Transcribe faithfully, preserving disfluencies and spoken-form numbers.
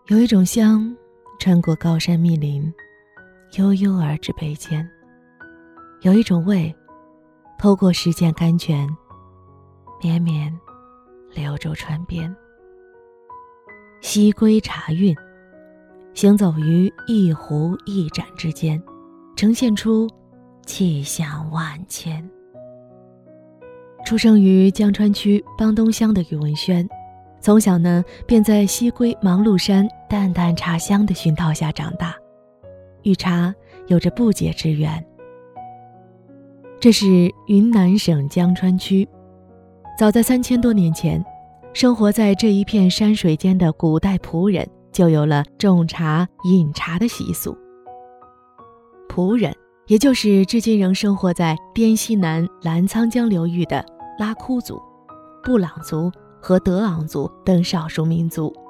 有一种香穿过高山密林，悠悠而至北间；有一种味透过时间甘泉，绵绵流舟川边。西归茶韵，行走于一壶一盏之间，呈现出气象万千。出生于江川区邦东乡的宇文轩，从小呢便在西归芒鹿山淡淡茶香的熏陶下长大，与茶有着不解之缘。这是云南省江川区，早在三千多年前，生活在这一片山水间的古代仆人就有了种茶饮茶的习俗。仆人也就是至今仍生活在滇西南澜沧江流域的拉祜族、布朗族和德昂族等少数民族。